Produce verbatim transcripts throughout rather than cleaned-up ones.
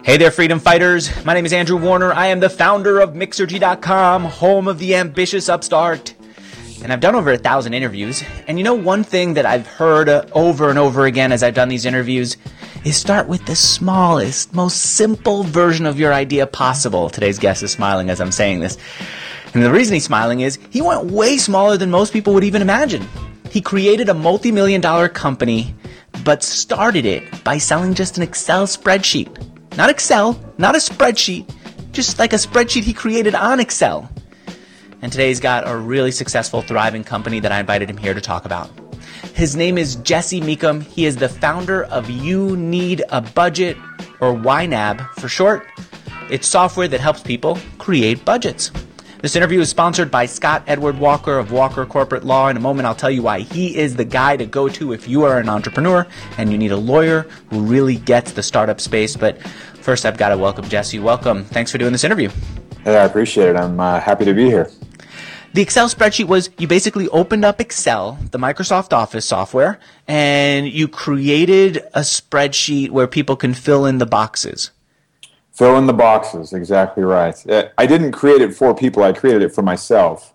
Hey there, freedom fighters. My name is Andrew Warner. I am the founder of Mixergy dot com, home of the ambitious upstart. And I've done over a thousand interviews. And you know, one thing that I've heard uh, over and over again as I've done these interviews is start with the smallest, most simple version of your idea possible. Today's guest is smiling as I'm saying this. And the reason he's smiling is he went way smaller than most people would even imagine. He created a multi-million dollar company, but started it by selling just an Excel spreadsheet. Not Excel, not a spreadsheet, just like a spreadsheet he created on Excel. And today he's got a really successful, thriving company that I invited him here to talk about. His name is Jesse Mecham. He is the founder of You Need a Budget, or Y NAB for short. It's software that helps people create budgets. This interview is sponsored by Scott Edward Walker of Walker Corporate Law. In a moment, I'll tell you why he is the guy to go to if you are an entrepreneur and you need a lawyer who really gets the startup space. But first, I've got to welcome Jesse. Welcome. Thanks for doing this interview. Hey, I appreciate it. I'm uh, happy to be here. The Excel spreadsheet was you basically opened up Excel, the Microsoft Office software, and you created a spreadsheet where people can fill in the boxes. Fill in the boxes, exactly right. I didn't create it for people, I created it for myself.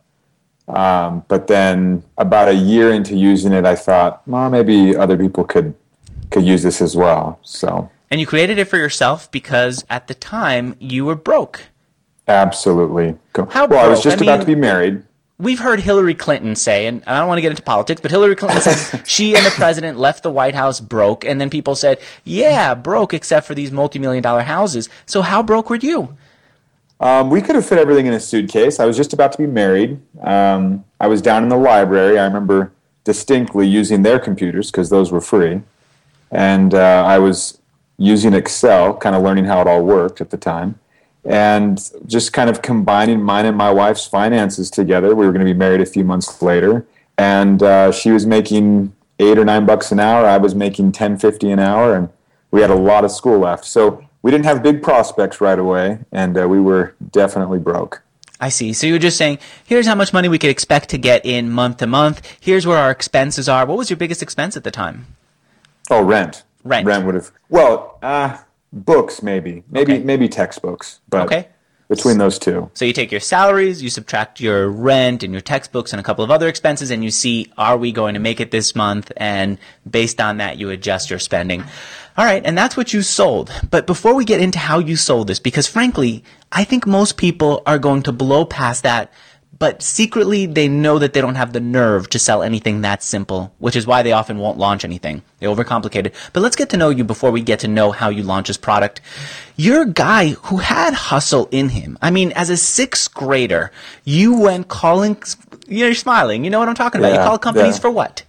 Um, but then about a year into using it, I thought, well, maybe other people could could use this as well. So. And you created it for yourself because at the time you were broke. Absolutely. How well, broke? I was just I about mean, to be married. We've heard Hillary Clinton say, and I don't want to get into politics, but Hillary Clinton said she and the president left the White House broke, and then people said, yeah, broke except for these multi-million dollar houses. So how broke were you? Um, we could have fit everything in a suitcase. I was just about to be married. Um, I was down in the library. I remember distinctly using their computers because those were free. And uh, I was using Excel, kind of learning how it all worked at the time. And just kind of combining mine and my wife's finances together. We were going to be married a few months later, and uh, she was making eight or nine bucks an hour. I was making ten fifty an hour, and we had a lot of school left. So we didn't have big prospects right away, and uh, we were definitely broke. I see. So you were just saying, here's how much money we could expect to get in month to month. Here's where our expenses are. What was your biggest expense at the time? Oh, rent. Rent. Rent would have. Well, uh. Books, maybe. Maybe okay. maybe textbooks, but okay. between those two. So you take your salaries, you subtract your rent and your textbooks and a couple of other expenses, and you see, are we going to make it this month? And based on that, you adjust your spending. All right, and that's what you sold. But before we get into how you sold this, because frankly, I think most people are going to blow past that, but secretly they know that they don't have the nerve to sell anything that simple, which is why they often won't launch anything. They overcomplicate it. But let's get to know you before we get to know how you launch this product. You're a guy who had hustle in him. I mean, as a sixth grader, you went calling, you're smiling, you know what I'm talking about. Yeah, you called companies yeah. for what?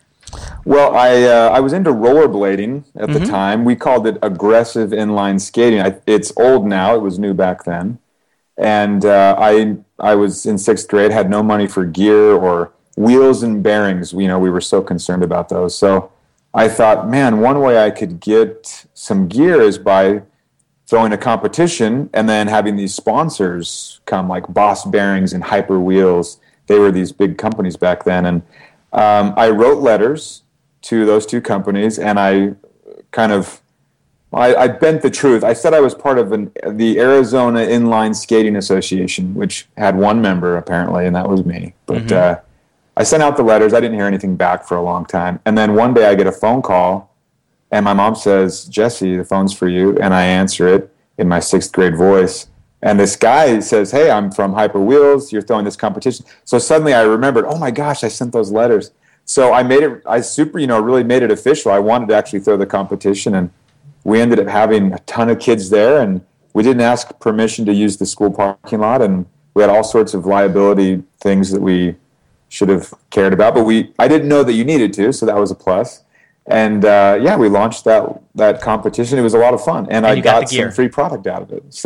Well, I uh, I was into rollerblading at Mm-hmm. the time. We called it aggressive inline skating. I, it's old now. It was new back then. And uh, I I was in sixth grade, had no money for gear or wheels and bearings. You know, we were so concerned about those. So I thought, man, one way I could get some gear is by throwing a competition and then having these sponsors come, like Boss Bearings and Hyper Wheels. They were these big companies back then. And um, I wrote letters to those two companies, and I kind of I, I bent the truth. I said I was part of an, the Arizona Inline Skating Association, which had one member, apparently, and that was me. But mm-hmm. uh, I sent out the letters. I didn't hear anything back for a long time. And then one day I get a phone call, and my mom says, Jesse, the phone's for you. And I answer it in my sixth grade voice. And this guy says, hey, I'm from Hyper Wheels. You're throwing this competition. So suddenly I remembered, oh, my gosh, I sent those letters. So I made it, I super, you know, really made it official. I wanted to actually throw the competition, and we ended up having a ton of kids there, and we didn't ask permission to use the school parking lot, and we had all sorts of liability things that we should have cared about, but we I didn't know that you needed to, so that was a plus. And uh, yeah, we launched that that competition. It was a lot of fun, and, and I got, got some free product out of it. So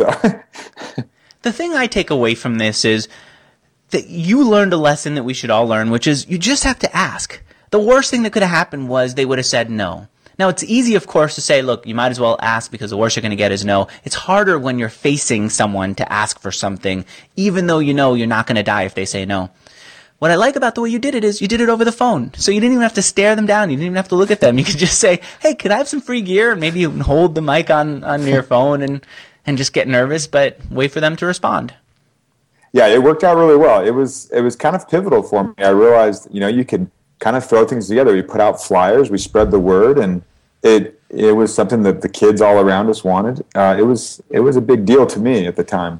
the thing I take away from this is that you learned a lesson that we should all learn, which is you just have to ask. The worst thing that could have happened was they would have said no. Now, it's easy, of course, to say, look, you might as well ask because the worst you're going to get is no. It's harder when you're facing someone to ask for something, even though you know you're not going to die if they say no. what I like about the way you did it is you did it over the phone. So you didn't even have to stare them down. You didn't even have to look at them. You could just say, hey, could I have some free gear? And maybe you can hold the mic on, on your phone and, and just get nervous, but wait for them to respond. Yeah, it worked out really well. It was it was kind of pivotal for me. I realized, you know, you could kind of throw things together. We put out flyers, we spread the word, and it it was something that the kids all around us wanted. Uh, it was it was a big deal to me at the time.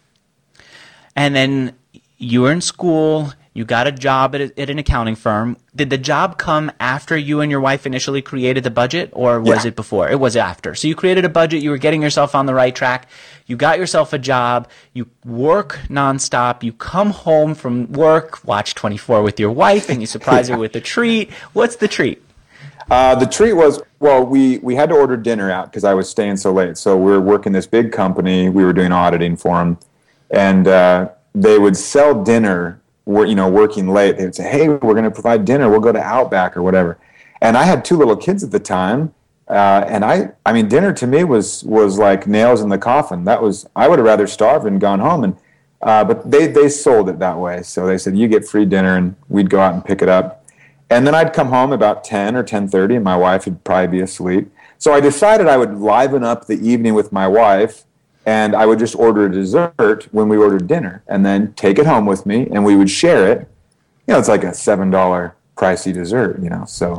And then you were in school. You got a job at, a, at an accounting firm. Did the job come after you and your wife initially created the budget, or was Yeah. it before? It was after. So you created a budget. You were getting yourself on the right track. You got yourself a job. You work nonstop. You come home from work, watch twenty-four with your wife, and you surprise her with a treat. What's the treat? Uh, the treat was, well, we, we had to order dinner out because I was staying so late. So we were working this big company. We were doing auditing for them. And uh, they would sell dinner, you know, working late. They would say, hey, we're going to provide dinner. We'll go to Outback or whatever. And I had two little kids at the time. Uh, and I, I mean, dinner to me was, was like nails in the coffin. That was, I would have rather starved and gone home. And, uh, but they, they sold it that way. So they said, you get free dinner, and we'd go out and pick it up. And then I'd come home about ten or ten thirty, and my wife would probably be asleep. So I decided I would liven up the evening with my wife, and I would just order a dessert when we ordered dinner, and then take it home with me, and we would share it. You know, it's like a seven dollar pricey dessert, you know. So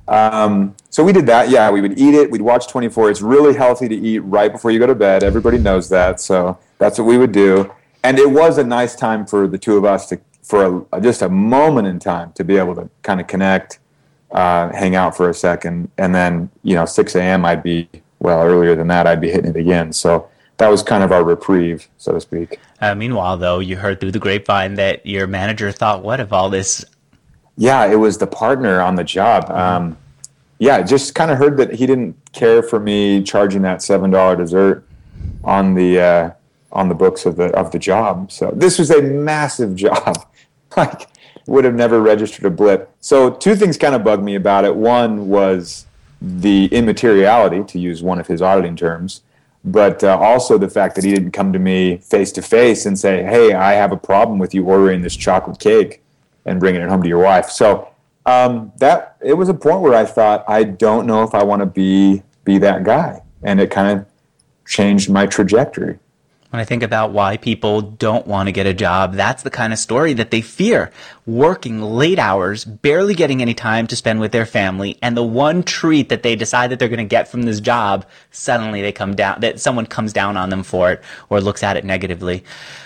um, so we did that. Yeah, we would eat it. We'd watch twenty-four. It's really healthy to eat right before you go to bed. Everybody knows that. So that's what we would do. And it was a nice time for the two of us to for a, just a moment in time to be able to kind of connect, uh, hang out for a second, and then, you know, six a.m. I'd be, well, earlier than that, I'd be hitting it again. So that was kind of our reprieve, so to speak. Uh, meanwhile, though, you heard through the grapevine that your manager thought what of all this? Yeah, it was the partner on the job. Um, yeah, just kind of heard that he didn't care for me charging that seven dollar dessert on the uh, on the books of the of the job. So this was a massive job. Like, would have never registered a blip. So two things kind of bugged me about it. One was the immateriality, to use one of his auditing terms, but uh, also the fact that he didn't come to me face to face and say, hey, I have a problem with you ordering this chocolate cake and bringing it home to your wife. So um, that it was a point where I thought, I don't know if I want to be be that guy. And it kind of changed my trajectory. When I think about why people don't want to get a job, that's the kind of story that they fear. Working late hours, barely getting any time to spend with their family, and the one treat that they decide that they're going to get from this job, suddenly they come down, that someone comes down on them for it or looks at it negatively.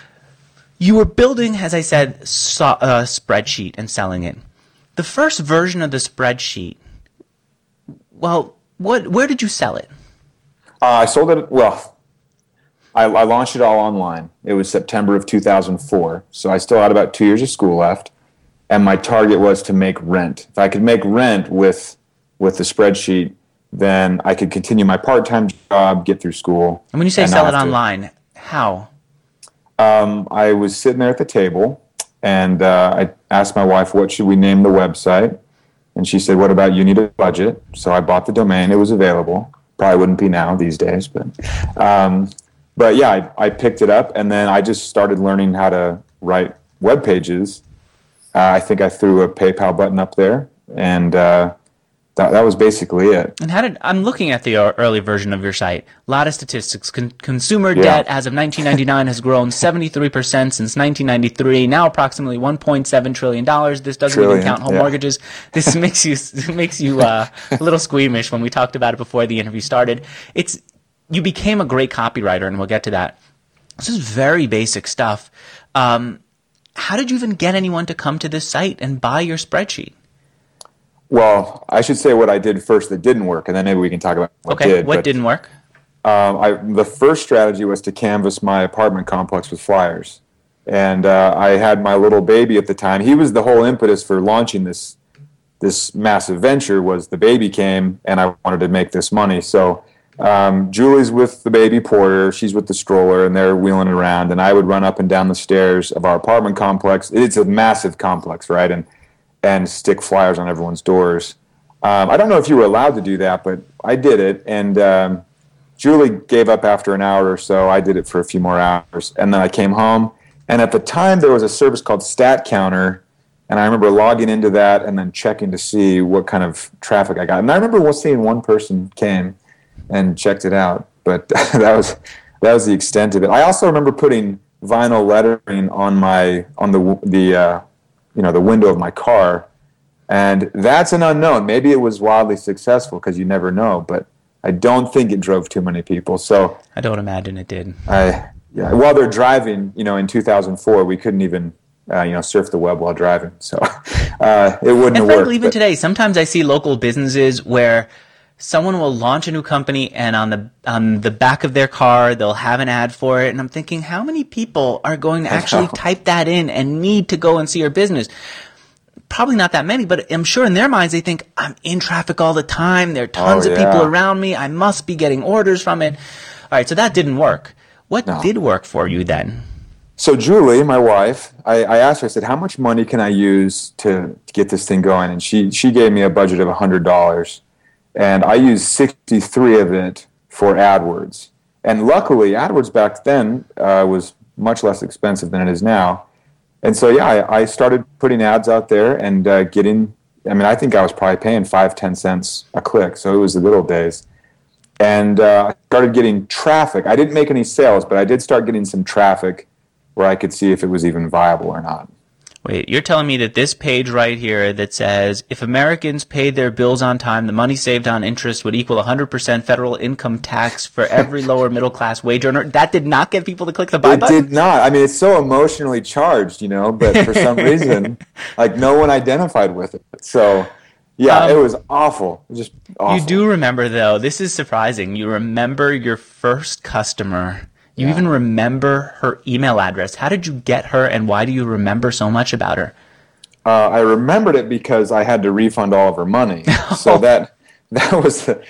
You were building, as I said, a spreadsheet and selling it. The first version of the spreadsheet, well, what? Where did you sell it? Uh, I sold it, well... I, I launched it all online. It was September of two thousand four, so I still had about two years of school left, and my target was to make rent. If I could make rent with with the spreadsheet, then I could continue my part-time job, get through school. And when you say and sell it not have to- online, how? Um, I was sitting there at the table, and uh, I asked my wife, what should we name the website? And she said, what about you need a budget? So I bought the domain. It was available. Probably wouldn't be now these days, but... Um, But yeah, I, I picked it up, and then I just started learning how to write web pages. Uh, I think I threw a PayPal button up there, and uh, that, that was basically it. And how did I'm looking at the early version of your site? A lot of statistics. Con- consumer Yeah. debt as of nineteen ninety-nine has grown seventy-three percent since nineteen ninety-three. Now approximately one point seven trillion dollars. This doesn't Trillion, even count home yeah. mortgages. This makes you makes you uh, a little squeamish when we talked about it before the interview started. It's You became a great copywriter, and we'll get to that. This is very basic stuff. Um, how did you even get anyone to come to this site and buy your spreadsheet? Well, I should say what I did first that didn't work, and then maybe we can talk about what Okay, did. what But, didn't work? Um, I, the first strategy was to canvas my apartment complex with flyers. And uh, I had my little baby at the time. He was the whole impetus for launching this this massive venture. Was the baby came, and I wanted to make this money. So um, Julie's with the baby Porter. She's with the stroller, and they're wheeling it around. And I would run up and down the stairs of our apartment complex. It's a massive complex, right? And and stick flyers on everyone's doors. Um, I don't know if you were allowed to do that, but I did it. And um, Julie gave up after an hour or so. I did it for a few more hours. And then I came home. And at the time, there was a service called Stat Counter And I remember logging into that and then checking to see what kind of traffic I got. And I remember seeing one person came and checked it out, but that was that was the extent of it. I also remember putting vinyl lettering on my on the the uh, you know the window of my car, and that's an unknown. Maybe it was wildly successful because you never know, but I don't think it drove too many people. So I don't imagine it did. I yeah. While they're driving, you know, in two thousand four, we couldn't even. Uh, you know, surf the web while driving, so uh, it wouldn't and have frankly, worked. Even but. today, sometimes I see local businesses where someone will launch a new company, and on the on the back of their car, they'll have an ad for it. And I'm thinking, how many people are going to actually type that in and need to go and see your business? Probably not that many, but I'm sure in their minds they think, I'm in traffic all the time. There are tons oh, of yeah. people around me. I must be getting orders from it. All right, so that didn't work. What no. did work for you then? So Julie, my wife, I, I asked her, I said, how much money can I use to, to get this thing going? And she, she gave me a budget of one hundred dollars. And I used sixty-three of it for AdWords. And luckily, AdWords back then uh, was much less expensive than it is now. And so, yeah, I, I started putting ads out there and uh, getting, I mean, I think I was probably paying five, ten cents a click. So it was the good old days. And uh, I started getting traffic. I didn't make any sales, but I did start getting some traffic where I could see if it was even viable or not. Wait, you're telling me that this page right here that says, if Americans paid their bills on time, the money saved on interest would equal one hundred percent federal income tax for every lower middle class wage earner, that did not get people to click the buy it button? It did not. I mean, it's so emotionally charged, you know, but for some reason, like no one identified with it. So, yeah, um, it was awful. It was just awful. You do remember, though, this is surprising. You remember your first customer. You yeah. even remember her email address. How did you get her, and why do you remember so much about her? Uh, I remembered it because I had to refund all of her money. So that that was the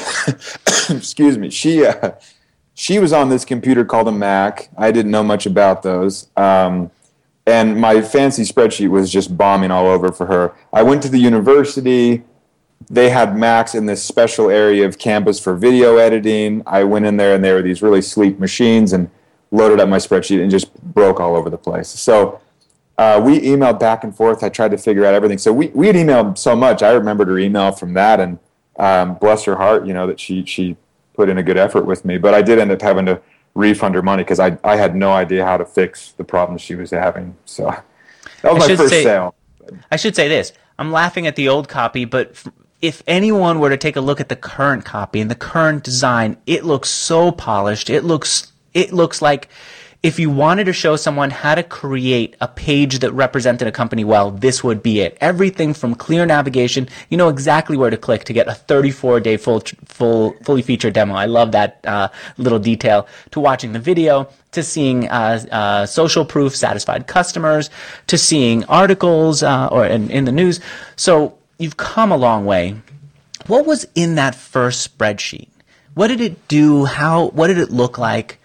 excuse me. She uh, she was on this computer called a Mac. I didn't know much about those, um, and my fancy spreadsheet was just bombing all over for her. I went to the university. They had Macs in this special area of campus for video editing. I went in there, and there were these really sleek machines, and loaded up my spreadsheet and just broke all over the place. So uh, we emailed back and forth. I tried to figure out everything. So we we had emailed so much. I remembered her email from that, and um, bless her heart, you know, that she she put in a good effort with me. But I did end up having to refund her money because I I had no idea how to fix the problems she was having. So that was I my first say, sale. I should say this. I'm laughing at the old copy, but f- if anyone were to take a look at the current copy and the current design, it looks so polished. It looks it looks like if you wanted to show someone how to create a page that represented a company well, this would be it. Everything from clear navigation, you know exactly where to click to get a thirty-four day full, full, fully featured demo. I love that uh, little detail. To watching the video, to seeing uh, uh, social proof, satisfied customers, to seeing articles uh, or in, in the news. So you've come a long way. What was in that first spreadsheet? What did it do? How? What did it look like?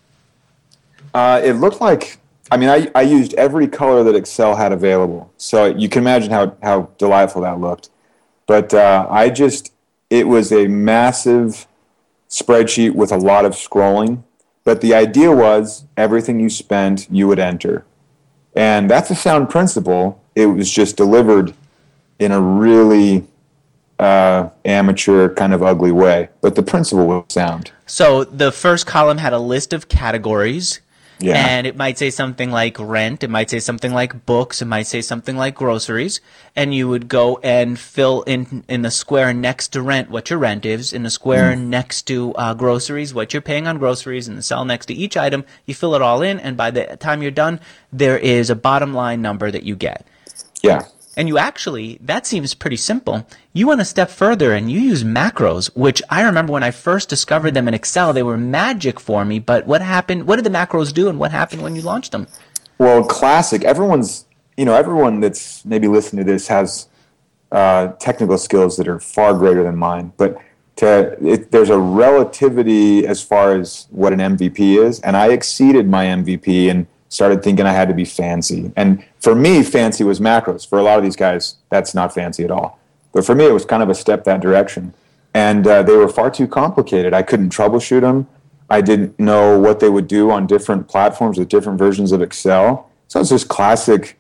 Uh, it looked like, I mean, I, I used every color that Excel had available. So you can imagine how, how delightful that looked. But uh, I just, it was a massive spreadsheet with a lot of scrolling. But the idea was everything you spent, you would enter. And that's a sound principle. It was just delivered in a really uh, amateur, kind of ugly way. But the principle was sound. So the first column had a list of categories. Yeah. And it might say something like rent. It might say something like books. It might say something like groceries. And you would go and fill in in the square next to rent what your rent is. In the square mm. next to uh, groceries, what you're paying on groceries. In the cell next to each item, you fill it all in. And by the time you're done, there is a bottom line number that you get. Yeah. And you actually, that seems pretty simple. You went a step further and you use macros, which I remember when I first discovered them in Excel, they were magic for me. But what happened? What did the macros do, and what happened when you launched them? Well, classic. Everyone's, you know, everyone that's maybe listening to this has uh, technical skills that are far greater than mine. But to, it, there's a relativity as far as what an M V P is, and I exceeded my M V P and started thinking I had to be fancy. And for me, fancy was macros. For a lot of these guys, that's not fancy at all. But for me, it was kind of a step that direction. And uh, they were far too complicated. I couldn't troubleshoot them. I didn't know what they would do on different platforms with different versions of Excel. So it's just classic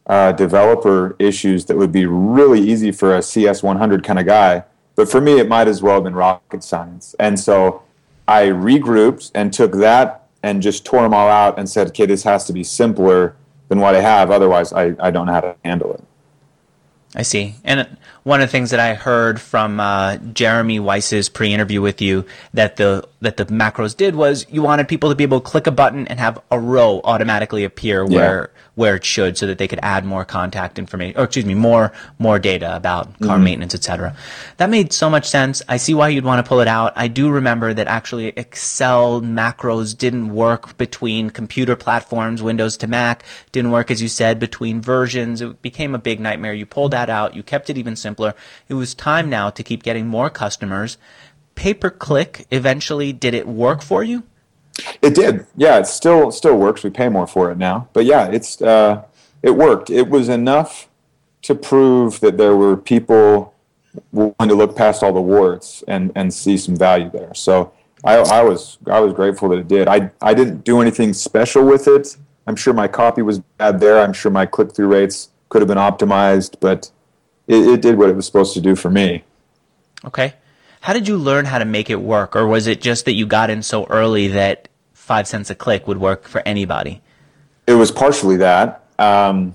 uh, developer issues that would be really easy for a C S one hundred kind of guy. But for me, it might as well have been rocket science. And so I regrouped and took that and just tore them all out and said, okay, this has to be simpler than what I have. Otherwise, I, I don't know how to handle it. I see. And one of the things that I heard from uh, Jeremy Weiss's pre-interview with you that the that the macros did was you wanted people to be able to click a button and have a row automatically appear where yeah. where it should, so that they could add more contact information, or excuse me, more more data about car mm-hmm. maintenance, et cetera. That made so much sense. I see why you'd want to pull it out. I do remember that actually Excel macros didn't work between computer platforms, Windows to Mac, didn't work, as you said, between versions. It became a big nightmare. You pulled that out. You kept it even simpler. It was time now to keep getting more customers. Pay-per-click, eventually, did it work for you? It did. Yeah, it still still works. We pay more for it now. But yeah, it's uh, it worked. It was enough to prove that there were people willing to look past all the warts and, and see some value there. So I, I was I was grateful that it did. I I didn't do anything special with it. I'm sure my copy was bad there. I'm sure my click-through rates could have been optimized, but it, it did what it was supposed to do for me. Okay. How did you learn how to make it work? Or was it just that you got in so early that five cents a click would work for anybody? It was partially that. Um,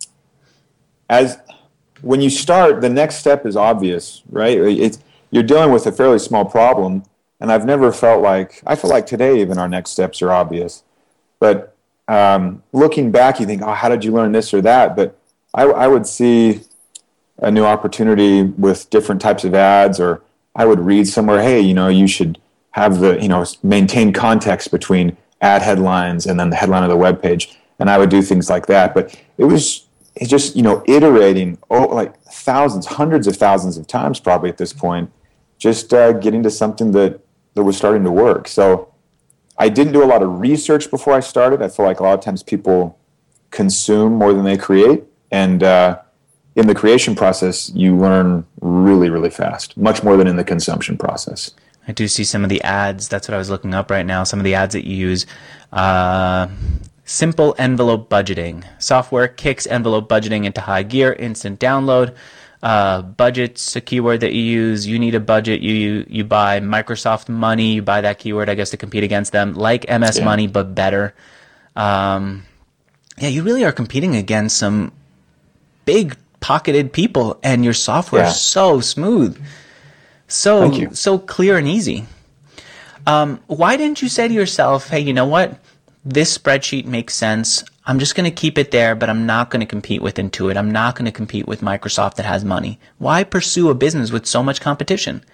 as when you start, the next step is obvious, right? It's, you're dealing with a fairly small problem, and I've never felt like, I feel like today even our next steps are obvious. But um, looking back, you think, oh, how did you learn this or that? But I, I would see a new opportunity with different types of ads, or I would read somewhere, hey, you know, you should have the, you know, maintain context between ad headlines and then the headline of the web page. And I would do things like that. But it was it's just, you know, iterating, oh, like thousands, hundreds of thousands of times probably at this point, just uh, getting to something that, that was starting to work. So I didn't do a lot of research before I started. I feel like a lot of times people consume more than they create. And uh, in the creation process, you learn really, really fast, much more than in the consumption process. I do see some of the ads. That's what I was looking up right now. Some of the ads that you use. Uh, simple envelope budgeting. Software kicks envelope budgeting into high gear. Instant download. Uh, budget's a keyword that you use. You need a budget. You, you you buy Microsoft Money. You buy that keyword, I guess, to compete against them. Like M S yeah. Money, but better. Um, yeah, you really are competing against some big pocketed people, and your software yeah. is so smooth, so so clear and easy. Um, why didn't you say to yourself, hey, you know what? This spreadsheet makes sense. I'm just going to keep it there, but I'm not going to compete with Intuit. I'm not going to compete with Microsoft that has money. Why pursue a business with so much competition?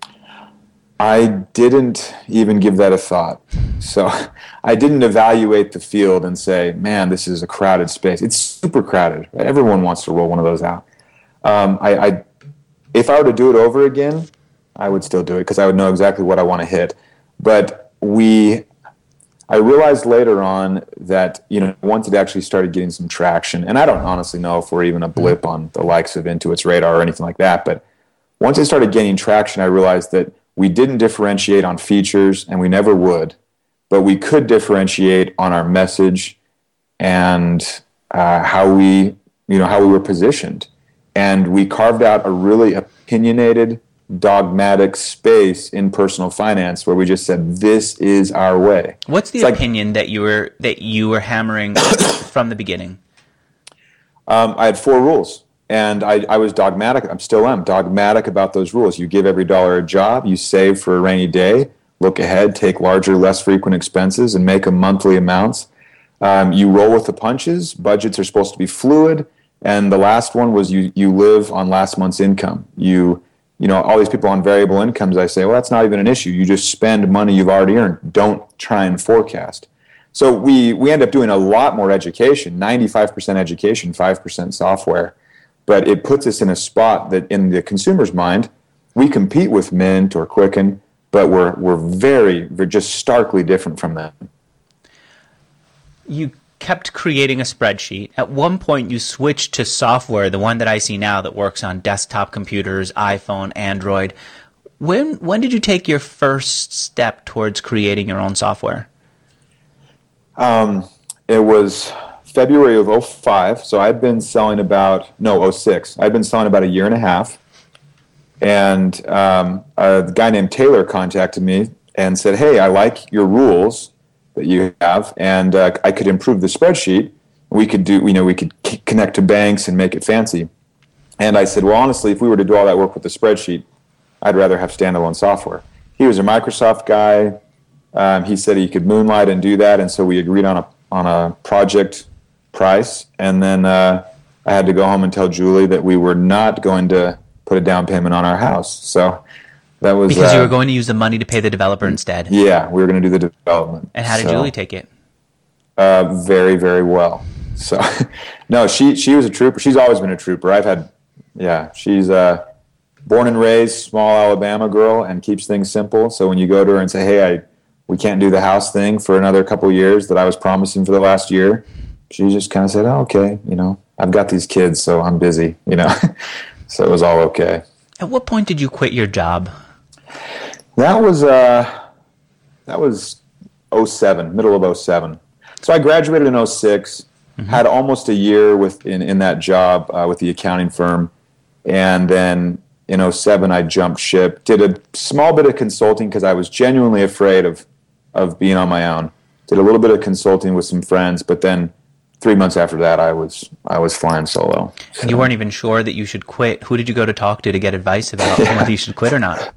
I didn't even give that a thought. So I didn't evaluate the field and say, man, this is a crowded space. It's super crowded. Everyone wants to roll one of those out. Um, I, I, if I were to do it over again, I would still do it because I would know exactly what I want to hit. But we, I realized later on that, you know, once it actually started getting some traction, and I don't honestly know if we're even a blip on the likes of Intuit's radar or anything like that, but once it started gaining traction, I realized that we didn't differentiate on features, and we never would, but we could differentiate on our message and uh, how we, you know, how we were positioned. And we carved out a really opinionated, dogmatic space in personal finance where we just said, this is our way. What's the it's opinion like, that you were that you were hammering from the beginning? Um, I had four rules. And I, I was dogmatic, I still am, dogmatic about those rules. You give every dollar a job, you save for a rainy day, look ahead, take larger, less frequent expenses, and make them monthly amounts. Um, you roll with the punches, budgets are supposed to be fluid, and the last one was you you live on last month's income. You, you know, all these people on variable incomes, I say, well, that's not even an issue. You just spend money you've already earned. Don't try and forecast. So we, we end up doing a lot more education, ninety-five percent education, five percent software. But it puts us in a spot that in the consumer's mind, we compete with Mint or Quicken, but we're we're very, we're just starkly different from them. You kept creating a spreadsheet. At one point, you switched to software, the one that I see now that works on desktop computers, iPhone, Android. When when did you take your first step towards creating your own software? Um, it was February of oh five, so I'd been selling about, no, oh six. I'd been selling about a year and a half. And um, a guy named Taylor contacted me and said, hey, I like your rules that you have, and uh, I could improve the spreadsheet. We could do, you know, we could c- connect to banks and make it fancy. And I said, well, honestly, if we were to do all that work with the spreadsheet, I'd rather have standalone software. He was a Microsoft guy. Um, he said he could moonlight and do that, and so we agreed on a on a project price. And then uh, I had to go home and tell Julie that we were not going to put a down payment on our house. So that was because uh, you were going to use the money to pay the developer instead. Yeah, we were going to do the development. And how did so, Julie take it? Uh, very, very well. So, no, she she was a trooper. She's always been a trooper. I've had, yeah, she's uh, born and raised small Alabama girl and keeps things simple. So when you go to her and say, hey, I we can't do the house thing for another couple of years that I was promising for the last year, she just kind of said, oh, okay, you know, I've got these kids, so I'm busy, you know. So it was all okay. At what point did you quit your job? That was uh, that was oh seven, middle of oh seven. So I graduated in oh six, mm-hmm. had almost a year with in, in that job uh, with the accounting firm, and then in oh seven I jumped ship, did a small bit of consulting because I was genuinely afraid of of being on my own. Did a little bit of consulting with some friends, but then three months after that, I was I was flying solo. So. You weren't even sure that you should quit. Who did you go to talk to to get advice about yeah. whether you should quit or not?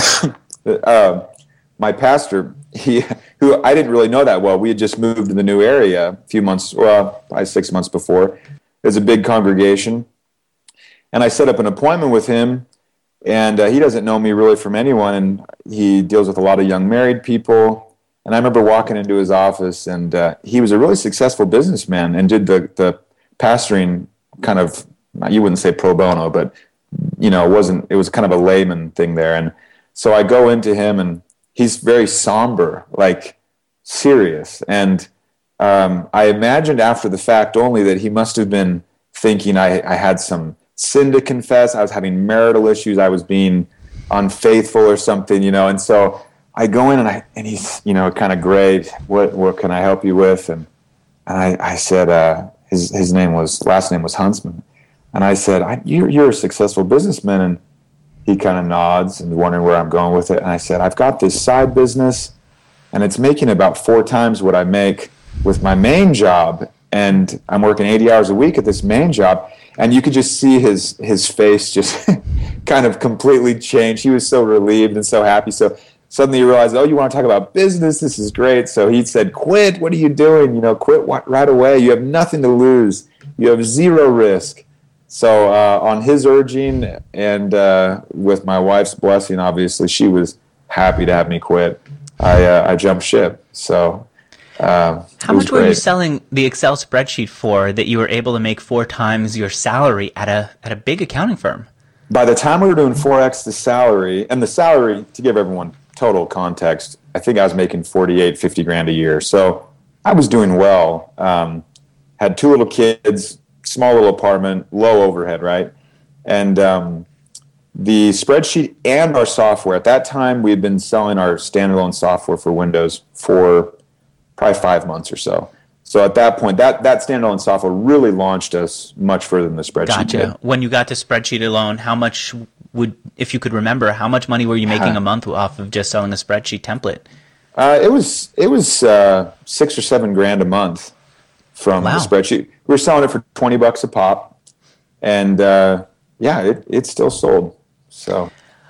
uh, my pastor, he who I didn't really know that well. We had just moved to the new area a few months, well, probably six months before. There's a big congregation, and I set up an appointment with him. And uh, he doesn't know me really from anyone, and he deals with a lot of young married people. And I remember walking into his office, and uh, he was a really successful businessman and did the, the pastoring kind of, you wouldn't say pro bono, but, you know, it wasn't, it was kind of a layman thing there. And so I go into him, and he's very somber, like serious. And um, I imagined after the fact only that he must have been thinking I, I had some sin to confess. I was having marital issues. I was being unfaithful or something, you know. And so I go in and I and he's, you know, kind of gray. What what can I help you with? And and I I said uh, his his name was last name was Huntsman, and I said I, you're you're a successful businessman, and he kind of nods and wondering where I'm going with it. And I said I've got this side business, and it's making about four times what I make with my main job, and I'm working eighty hours a week at this main job. And you could just see his his face just kind of completely change. He was so relieved and so happy. So suddenly you realize, oh, you want to talk about business? This is great. So he said, quit. What are you doing? You know, quit right away. You have nothing to lose. You have zero risk. So uh, on his urging and uh, with my wife's blessing, obviously, she was happy to have me quit. I uh, I jumped ship. So. Um, How much were you selling the Excel spreadsheet for that you were able to make four times your salary at a at a big accounting firm? By the time we were doing four X the salary, and the salary, to give everyone total context, I think I was making forty-eight, fifty grand a year. So I was doing well. Um, had two little kids, small little apartment, low overhead, right? And um, the spreadsheet and our software, at that time we had been selling our standalone software for Windows for probably five months or so. So at that point, that, that standalone software really launched us much further than the spreadsheet Gotcha. did. When you got to spreadsheet alone, how much would, if you could remember, how much money were you making a month off of just selling a spreadsheet template? Uh, it was it was uh, six or seven grand a month from Wow. the spreadsheet. We were selling it for twenty bucks a pop, and uh, yeah, it it still sold. So,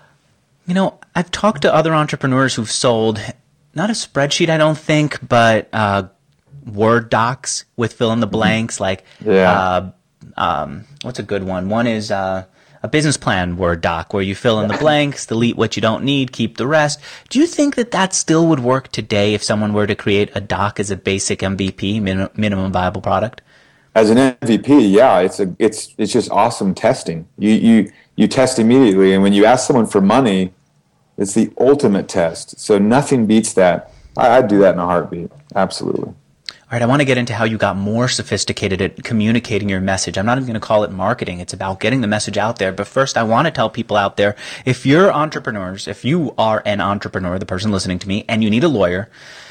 you know, I've talked to other entrepreneurs who've sold. Not a spreadsheet, I don't think, but uh, Word docs with fill in the blanks. Like, yeah. uh, um, what's a good one? One is uh, a business plan Word doc where you fill in the blanks, delete what you don't need, keep the rest. Do you think that that still would work today if someone were to create a doc as a basic M V P, min- minimum viable product? As an M V P, yeah, it's a it's it's just awesome testing. You you you test immediately, and when you ask someone for money, it's the ultimate test. So nothing beats that. I, I'd do that in a heartbeat. Absolutely. All right, I want to get into how you got more sophisticated at communicating your message. I'm not even going to call it marketing. It's about getting the message out there. But first, I want to tell people out there, if you're entrepreneurs, if you are an entrepreneur, the person listening to me, and you need a lawyer,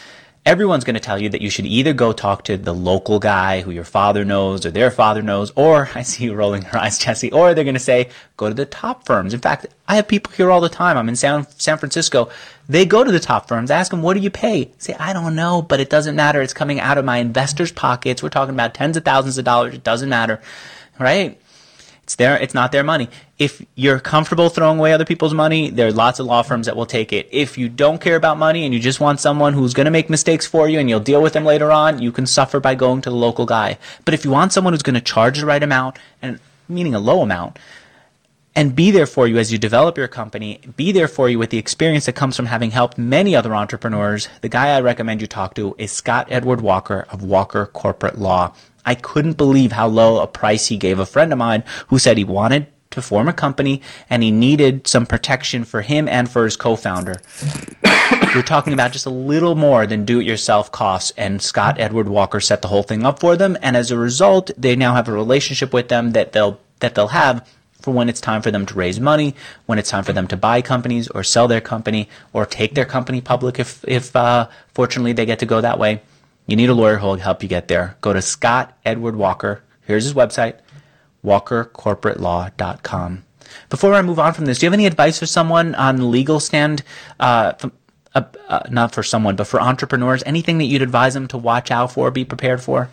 everyone's going to tell you that you should either go talk to the local guy who your father knows or their father knows, or I see you rolling your eyes, Jesse, or they're going to say, go to the top firms. In fact, I have people here all the time. I'm in San, San Francisco. They go to the top firms, ask them, what do you pay? Say, I don't know, but it doesn't matter. It's coming out of my investors' pockets. We're talking about tens of thousands of dollars. It doesn't matter, right? It's their, it's not their money. If you're comfortable throwing away other people's money, there are lots of law firms that will take it. If you don't care about money and you just want someone who's going to make mistakes for you and you'll deal with them later on, you can suffer by going to the local guy. But if you want someone who's going to charge the right amount, and meaning a low amount, and be there for you as you develop your company, be there for you with the experience that comes from having helped many other entrepreneurs, the guy I recommend you talk to is Scott Edward Walker of Walker Corporate Law. I couldn't believe how low a price he gave a friend of mine who said he wanted to form a company and he needed some protection for him and for his co-founder. We're talking about just a little more than do-it-yourself costs, and Scott Edward Walker set the whole thing up for them, and as a result, they now have a relationship with them that they'll that they'll have for when it's time for them to raise money, when it's time for them to buy companies or sell their company or take their company public if, if uh, fortunately they get to go that way. You need a lawyer who will help you get there. Go to Scott Edward Walker. Here's his website, walker corporate law dot com. Before I move on from this, do you have any advice for someone on the legal stand? Uh, from, uh, uh, not for someone, but for entrepreneurs. Anything that you'd advise them to watch out for, be prepared for?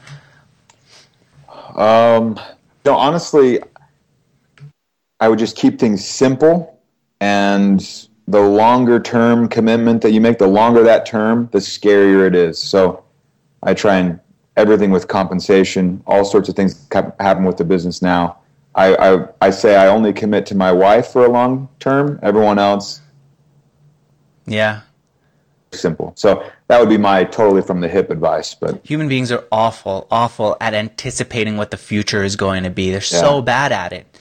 Um, no, honestly, I would just keep things simple, and the longer term commitment that you make, the longer that term, the scarier it is. So I try and everything with compensation, all sorts of things happen with the business now. I, I, I say I only commit to my wife for a long term. Everyone else, yeah, simple. So that would be my totally from the hip advice. But human beings are awful, awful at anticipating what the future is going to be. They're yeah. so bad at it.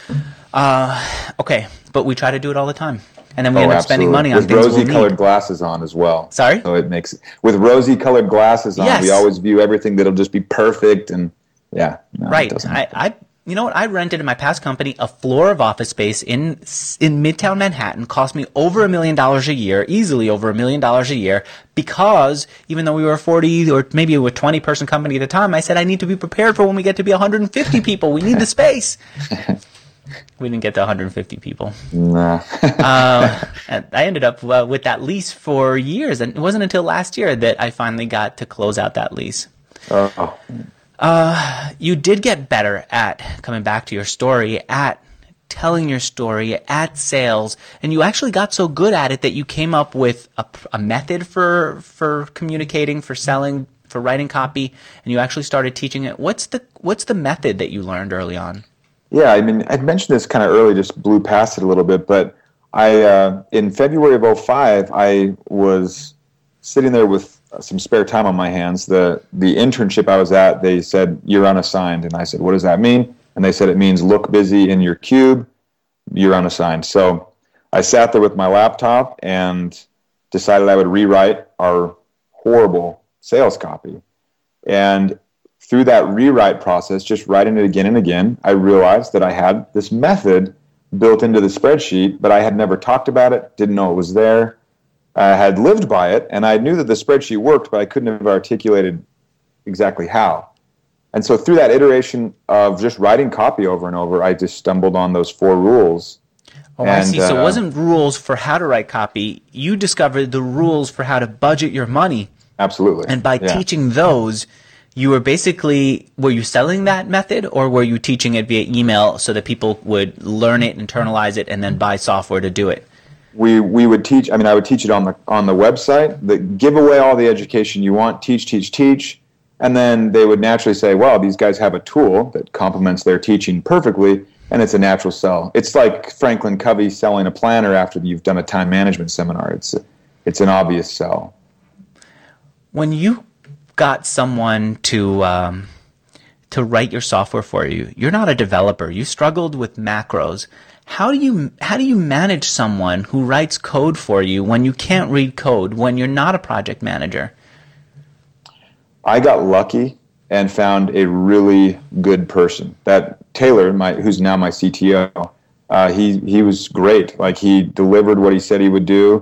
Uh, okay, but we try to do it all the time. And then we oh, end up absolutely. spending money on with things rosy we'll colored need. glasses on as well. Sorry? So it makes with rosy colored glasses on, yes. we always view everything that'll just be perfect and yeah. No, right. I, I you know what? I rented in my past company a floor of office space in in Midtown Manhattan. Cost me over a million dollars a year, easily over a million dollars a year, because even though we were a forty or maybe a twenty person company at the time, I said I need to be prepared for when we get to be one hundred fifty people. We need the space. We didn't get to one hundred fifty people. Nah. uh, and I ended up uh, with that lease for years, and it wasn't until last year that I finally got to close out that lease. Oh. Uh, you did get better at, coming back to your story, at telling your story, at sales, and you actually got so good at it that you came up with a, a method for for communicating, for selling, for writing copy, and you actually started teaching it. What's the what's the method that you learned early on? Yeah, I mean, I mentioned this kind of early, just blew past it a little bit, but I, uh, in February of oh five, I was sitting there with some spare time on my hands. The the internship I was at, they said, you're unassigned. And I said, what does that mean? And they said, it means look busy in your cube, you're unassigned. So I sat there with my laptop and decided I would rewrite our horrible sales copy. And through that rewrite process, just writing it again and again, I realized that I had this method built into the spreadsheet, but I had never talked about it, didn't know it was there. I had lived by it, and I knew that the spreadsheet worked, but I couldn't have articulated exactly how. And so through that iteration of just writing copy over and over, I just stumbled on those four rules. Oh, and, I see. So uh, it wasn't rules for how to write copy. You discovered the rules for how to budget your money. Absolutely. And by yeah. teaching those, you were basically, were you selling that method, or were you teaching it via email so that people would learn it, internalize it, and then buy software to do it? We we would teach, I mean, I would teach it on the on the website, the, give away all the education you want, teach, teach, teach, and then they would naturally say, well, these guys have a tool that complements their teaching perfectly, and it's a natural sell. It's like Franklin Covey selling a planner after you've done a time management seminar. It's a, it's an obvious sell. When you got someone to um, to write your software for you, you're not a developer. You struggled with macros. How do you how do you manage someone who writes code for you when you can't read code, when you're not a project manager? I got lucky and found a really good person. That Taylor, my who's now my C T O, uh, he he was great. Like, he delivered what he said he would do.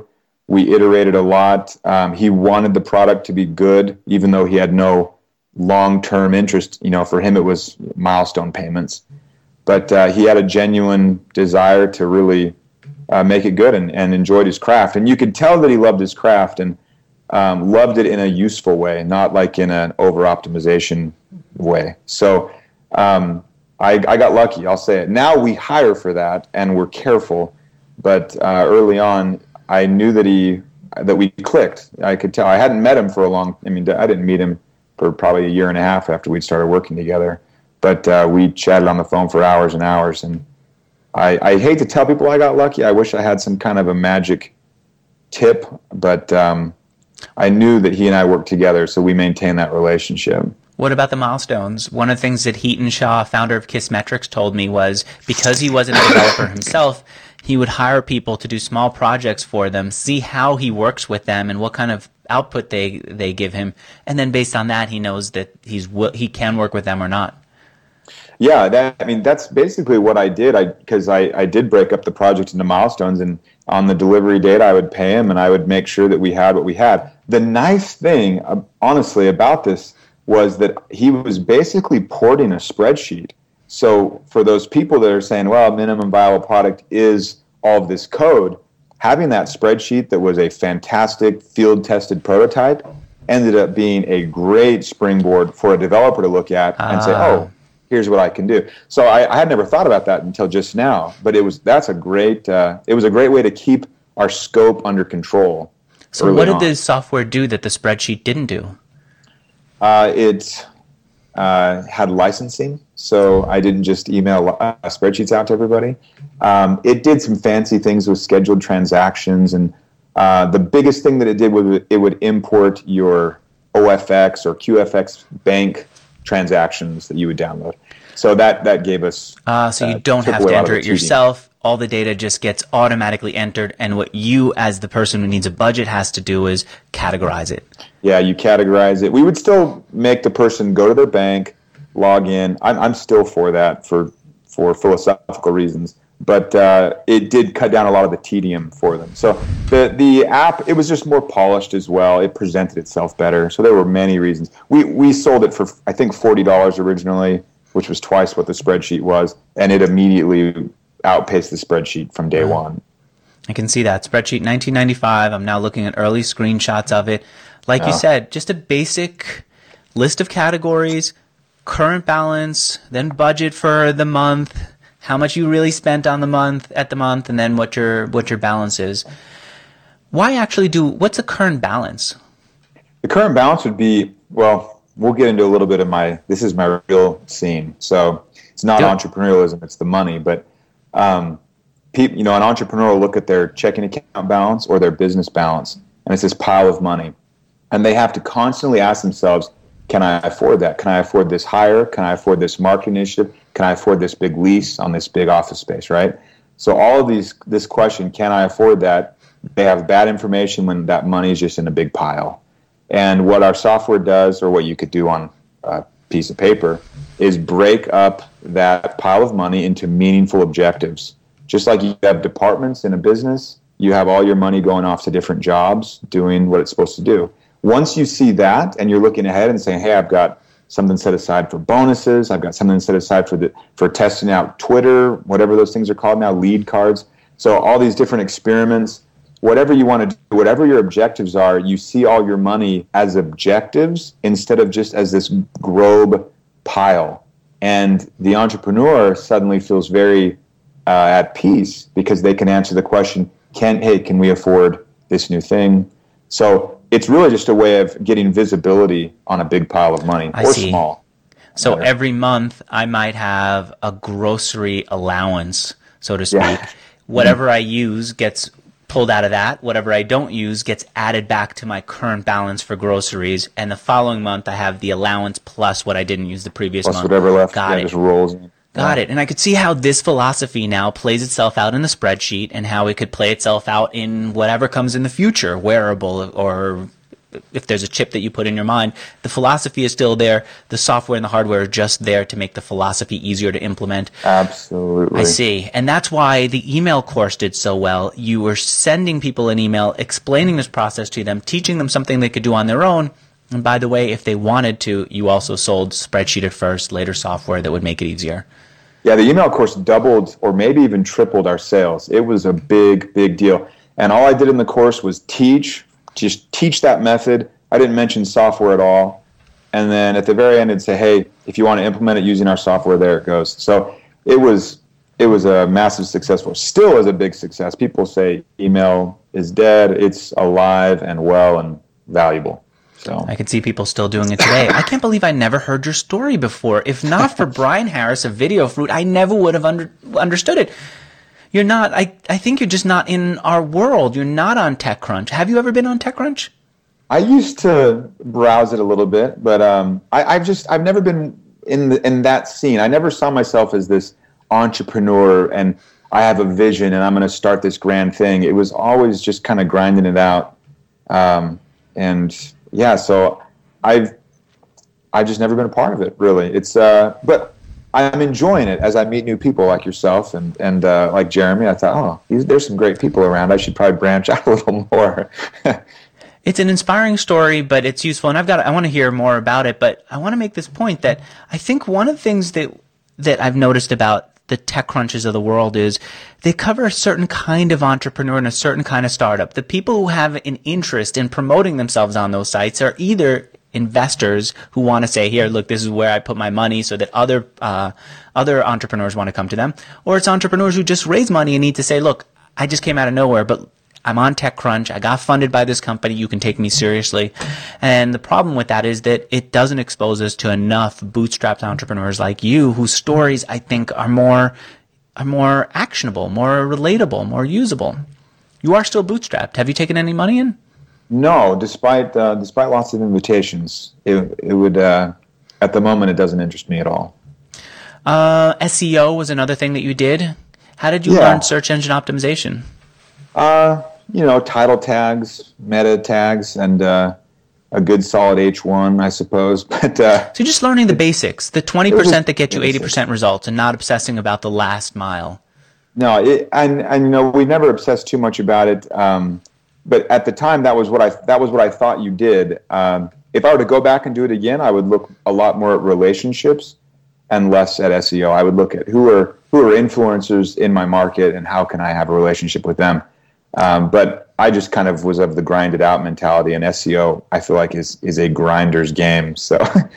We iterated a lot. Um, he wanted the product to be good, even though he had no long-term interest. You know, for him, it was milestone payments. But uh, he had a genuine desire to really uh, make it good and, and enjoyed his craft. And you could tell that he loved his craft and um, loved it in a useful way, not like in an over-optimization way. So um, I, I got lucky, I'll say it. Now we hire for that, and we're careful. But uh, early on, I knew that he that we clicked. I could tell. I hadn't met him for a long. I mean, I didn't meet him for probably a year and a half after we'd started working together. But uh, we chatted on the phone for hours and hours. And I, I hate to tell people I got lucky. I wish I had some kind of a magic tip, but um, I knew that he and I worked together, so we maintained that relationship. What about the milestones? One of the things that Heaton Shaw, founder of Kissmetrics, told me was because he wasn't a developer himself, he would hire people to do small projects for them, see how he works with them and what kind of output they, they give him. And then based on that, he knows that he's he can work with them or not. Yeah, that, I mean, that's basically what I did. I because I, I did break up the project into milestones, and on the delivery date, I would pay him, and I would make sure that we had what we had. The nice thing, uh, honestly, about this was that he was basically porting a spreadsheet. So for those people that are saying, well, minimum viable product is all of this code, having that spreadsheet that was a fantastic field-tested prototype ended up being a great springboard for a developer to look at and uh. say, oh, here's what I can do. So I, I had never thought about that until just now, but it was that's a great uh, it was a great way to keep our scope under control. So what did on. the software do that the spreadsheet didn't do? Uh, it uh, had licensing, so I didn't just email uh, spreadsheets out to everybody. Um, it did some fancy things with scheduled transactions, and uh, the biggest thing that it did was it would import your O F X or Q F X bank transactions that you would download. So that, that gave us... Uh, so you uh, don't have to enter it yourself. All the data just gets automatically entered, and what you, as the person who needs a budget, has to do is categorize it. Yeah, you categorize it. We would still make the person go to their bank, log in. I'm, I'm still for that for, for philosophical reasons. But uh, it did cut down a lot of the tedium for them. So the the app, it was just more polished as well. It presented itself better. So there were many reasons. We we sold it for, I think, forty dollars originally, which was twice what the spreadsheet was. And it immediately outpaced the spreadsheet from day one. I can see that. Spreadsheet nineteen ninety-five. I'm now looking at early screenshots of it. Like Yeah. you said, just a basic list of categories, current balance, then budget for the month, how much you really spent on the month at the month, and then what your what your balance is. Why actually do what's a current balance? The current balance would be, well, we'll get into a little bit of my, this is my real scene. So it's not Do it. entrepreneurialism, it's the money. But, um, people, you know, an entrepreneur will look at their checking account balance or their business balance, and it's this pile of money. And they have to constantly ask themselves, can I afford that? Can I afford this hire? Can I afford this marketing initiative? Can I afford this big lease on this big office space, right? So all of these, this question, can I afford that? They have bad information when that money is just in a big pile. And what our software does, or what you could do on a piece of paper, is break up that pile of money into meaningful objectives. Just like you have departments in a business, you have all your money going off to different jobs, doing what it's supposed to do. Once you see that and you're looking ahead and saying, hey, I've got something set aside for bonuses, I've got something set aside for the for testing out Twitter, whatever those things are called now, lead cards. So all these different experiments, whatever you want to do, whatever your objectives are, you see all your money as objectives instead of just as this globe pile. And the entrepreneur suddenly feels very uh, at peace because they can answer the question, can hey, can we afford this new thing? So it's really just a way of getting visibility on a big pile of money, I or see. small. So Matter. every month I might have a grocery allowance, so to speak. Yeah. Whatever I use gets pulled out of that. Whatever I don't use gets added back to my current balance for groceries. And the following month I have the allowance plus what I didn't use the previous Plus month. whatever left, Got yeah, it. just rolls in. Got Yeah. it. And I could see how this philosophy now plays itself out in the spreadsheet and how it could play itself out in whatever comes in the future, wearable or if there's a chip that you put in your mind, the philosophy is still there. The software and the hardware are just there to make the philosophy easier to implement. Absolutely. I see. And that's why the email course did so well. You were sending people an email, explaining this process to them, teaching them something they could do on their own. And by the way, if they wanted to, you also sold Spreadsheet at first, later software that would make it easier. Yeah, the email course doubled or maybe even tripled our sales. It was a big, big deal. And all I did in the course was teach, just teach that method. I didn't mention software at all. And then at the very end, it'd say, hey, if you want to implement it using our software, there it goes. So it was it was a massive success for us. Still is a big success. People say email is dead. It's alive and well and valuable. So I can see people still doing it today. I can't believe I never heard your story before. If not for Brian Harris of Video Fruit, I never would have under, understood it. You're not, I, I think you're just not in our world. You're not on TechCrunch. Have you ever been on TechCrunch? I used to browse it a little bit, but um, I, I've just, I've never been in the, in that scene. I never saw myself as this entrepreneur and I have a vision and I'm going to start this grand thing. It was always just kind of grinding it out. Um, and yeah, so I've I've just never been a part of it, really. It's uh, but I'm enjoying it as I meet new people like yourself and and uh, like Jeremy. I thought, oh, these, there's some great people around. I should probably branch out a little more. It's an inspiring story, but it's useful, and I've got I want to hear more about it. But I want to make this point that I think one of the things that that I've noticed about the TechCrunches of the world is they cover a certain kind of entrepreneur and a certain kind of startup. The people who have an interest in promoting themselves on those sites are either investors who want to say, here, look, this is where I put my money so that other uh, other entrepreneurs want to come to them, or it's entrepreneurs who just raise money and need to say, look, I just came out of nowhere, but I'm on TechCrunch. I got funded by this company. You can take me seriously. And the problem with that is that it doesn't expose us to enough bootstrapped entrepreneurs like you whose stories I think are more are more actionable, more relatable, more usable. You are still bootstrapped. Have you taken any money in? No, despite uh, despite lots of invitations, it it would uh, at the moment it doesn't interest me at all. Uh, S E O was another thing that you did. How did you yeah. learn search engine optimization? Uh, you know, title tags, meta tags, and uh, a good solid H one, I suppose. But uh, so you're just learning the basics, the twenty percent that get you basic. eighty percent results, and not obsessing about the last mile. No, it, and and you know, we never obsessed too much about it. Um, but at the time, that was what I that was what I thought you did. Um, if I were to go back and do it again, I would look a lot more at relationships and less at S E O. I would look at who are who are influencers in my market and how can I have a relationship with them. Um, but I just kind of was of the grinded out mentality, and S E O I feel like is is a grinder's game. So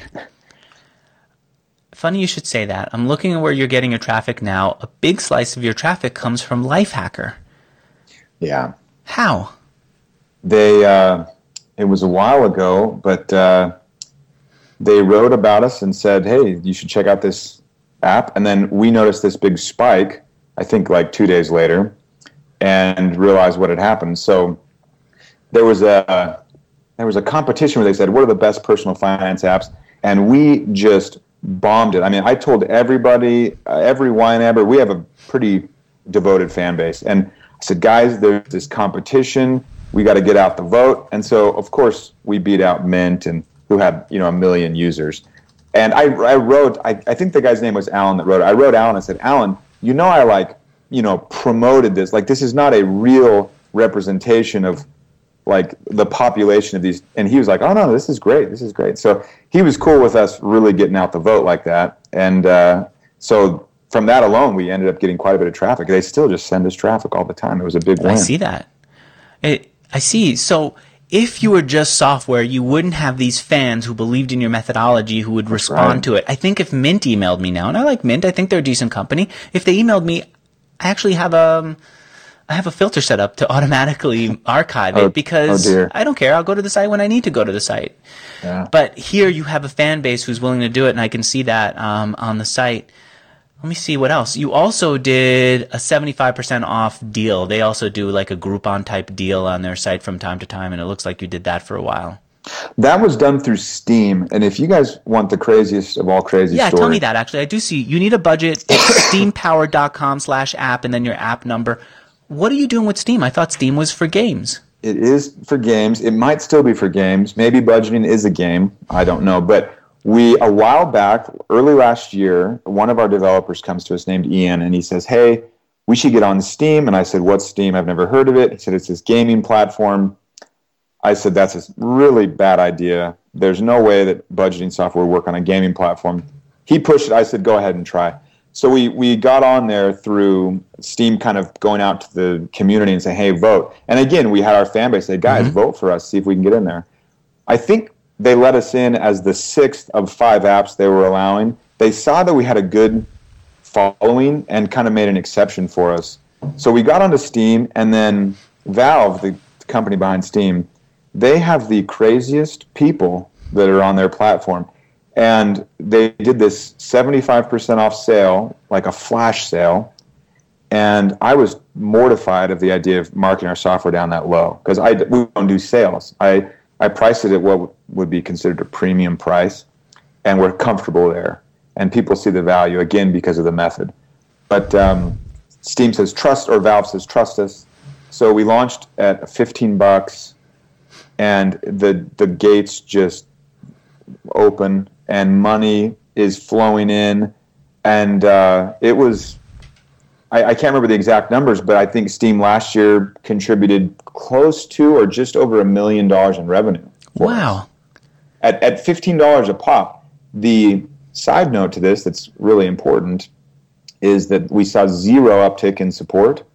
funny you should say that. I'm looking at where you're getting your traffic now. A big slice of your traffic comes from Lifehacker. Yeah. How? They uh, it was a while ago, but uh, they wrote about us and said, "Hey, you should check out this app." And then we noticed this big spike. I think like two days later. And realized what had happened. So there was a there was a competition where they said, what are the best personal finance apps? And we just bombed it. I mean, I told everybody, uh, every YNABber, we have a pretty devoted fan base. And I said, guys, there's this competition. We got to get out the vote. And so, of course, we beat out Mint, and who had, you know, a million users. And I, I wrote, I, I think the guy's name was Alan that wrote it. I wrote Alan and said, Alan, you know I like, you know, promoted this. Like, this is not a real representation of, like, the population of these. And he was like, oh, no, this is great. This is great. So he was cool with us really getting out the vote like that. And uh, so from that alone, we ended up getting quite a bit of traffic. They still just send us traffic all the time. It was a big win. I see that. It, I see. So if you were just software, you wouldn't have these fans who believed in your methodology who would That's respond right. to it. I think if Mint emailed me now, and I like Mint, I think they're a decent company. If they emailed me, I actually have a, I have a filter set up to automatically archive it oh, because oh I don't care. I'll go to the site when I need to go to the site. Yeah. But here you have a fan base who's willing to do it, and I can see that um, on the site. Let me see what else. You also did a seventy-five percent off deal. They also do like a Groupon type deal on their site from time to time, and it looks like you did that for a while. That was done through Steam, and if you guys want the craziest of all crazy yeah, stories... tell me that, actually. I do see you need a budget. It's steampowered.com slash app, and then your app number. What are you doing with Steam? I thought Steam was for games. It is for games. It might still be for games. Maybe budgeting is a game. I don't know. But we, a while back, early last year, one of our developers comes to us named Ian, and he says, hey, we should get on Steam. And I said, what's Steam? I've never heard of it. He said, it's this gaming platform. I said, that's a really bad idea. There's no way that budgeting software would work on a gaming platform. He pushed it. I said, go ahead and try. So we, we got on there through Steam kind of going out to the community and saying, hey, vote. And again, we had our fan base say, guys, mm-hmm. vote for us, see if we can get in there. I think they let us in as the sixth of five apps they were allowing. They saw that we had a good following and kind of made an exception for us. So we got onto Steam, and then Valve, the company behind Steam, they have the craziest people that are on their platform. And they did this seventy-five percent off sale, like a flash sale. And I was mortified of the idea of marketing our software down that low, because I we don't do sales. I, I priced it at what would be considered a premium price, and we're comfortable there. And people see the value, again, because of the method. But um, Steam says trust, or Valve says trust us. So we launched at fifteen bucks, and the the gates just open, and money is flowing in. And uh, it was, I, I can't remember the exact numbers, but I think Steam last year contributed close to or just over a million dollars in revenue. Wow. At, at fifteen dollars a pop. The side note to this that's really important is that we saw zero uptick in support,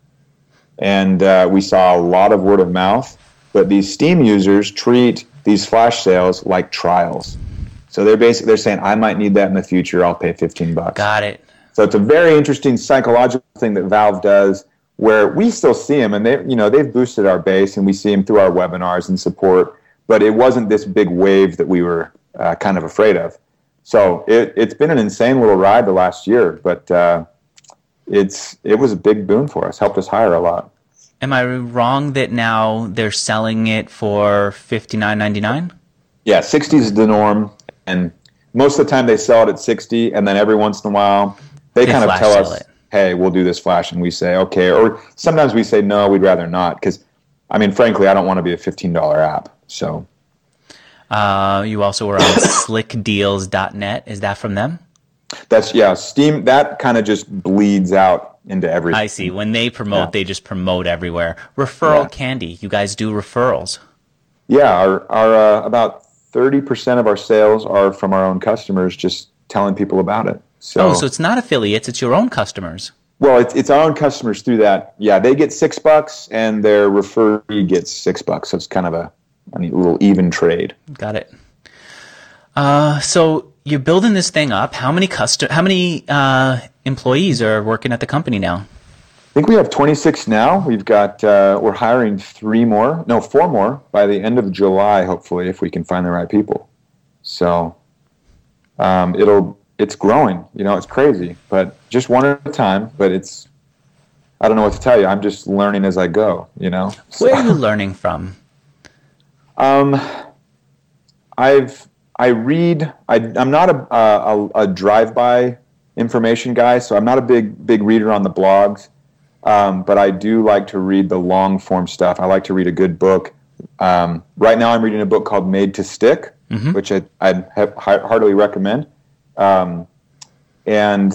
and uh, we saw a lot of word of mouth. But these Steam users treat these flash sales like trials. So they're basically they're saying, I might need that in the future. I'll pay fifteen bucks. Got it. So it's a very interesting psychological thing that Valve does, where we still see them, and they, you know, they've boosted our base, and we see them through our webinars and support. But it wasn't this big wave that we were uh, kind of afraid of. So it, it's been an insane little ride the last year, but uh, it's it was a big boon for us. Helped us hire a lot. Am I wrong that now they're selling it for fifty-nine ninety-nine? Yeah, sixty is the norm, and most of the time they sell it at sixty, and then every once in a while they, they kind of tell us, it. hey, we'll do this flash, and we say, okay. Or sometimes we say, no, we'd rather not, because, I mean, frankly, I don't want to be a fifteen dollar app. So, uh, you also were on slick deals dot net. Is that from them? That's, yeah, Steam, that kind of just bleeds out into everything. I see. When they promote, yeah. they just promote everywhere. Referral yeah. Candy. You guys do referrals. Yeah, our, our uh, about thirty percent of our sales are from our own customers just telling people about it. So, oh, so it's not affiliates, it's your own customers. Well, it's, it's our own customers through that. Yeah, they get six bucks, and their referee gets six bucks. So it's kind of a, a neat little even trade. Got it. Uh, so you're building this thing up. How many custom? How many uh, employees are working at the company now? I think we have twenty-six now. We've got uh, we're hiring three more, no, four more by the end of July, hopefully, if we can find the right people. So um, it'll it's growing. You know, it's crazy, but just one at a time. But it's I don't know what to tell you. I'm just learning as I go. You know, so, where are you learning from? Um, I've I read. I I'm not a a, a drive-by information guy, so I'm not a big big reader on the blogs. Um, but I do like to read the long-form stuff. I like to read a good book. Um, right now I'm reading a book called Made to Stick, mm-hmm. which I, I'd have, heartily recommend. Um, and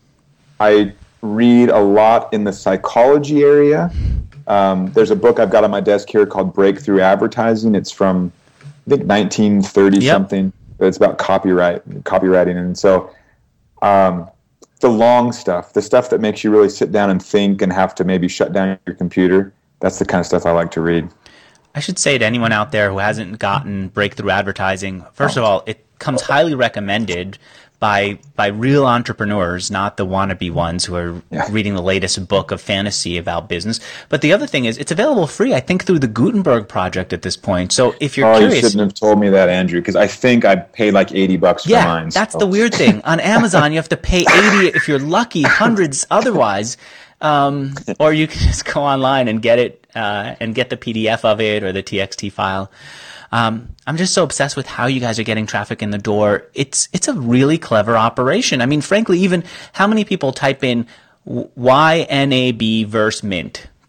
I read a lot in the psychology area. Um, there's a book I've got on my desk here called Breakthrough Advertising. It's from, I think, nineteen thirty-something. Yep. It's about copyright, copywriting. And so... Um, the long stuff, the stuff that makes you really sit down and think and have to maybe shut down your computer, that's the kind of stuff I like to read. I should say to anyone out there who hasn't gotten Breakthrough Advertising, first of all, it comes highly recommended by by real entrepreneurs, not the wannabe ones who are yeah. reading the latest book of fantasy about business. But the other thing is, it's available free, I think, through the Gutenberg Project at this point. So if you're oh, curious... you shouldn't have told me that, Andrew, because I think I paid like eighty bucks for yeah, mine. Yeah, that's so. the weird thing. On Amazon, you have to pay eighty if you're lucky, hundreds otherwise. Um, or you can just go online and get it uh, and get the P D F of it or the T X T file. Um, I'm just so obsessed with how you guys are getting traffic in the door. It's it's a really clever operation. I mean, frankly, even how many people type in Y N A B verse Mint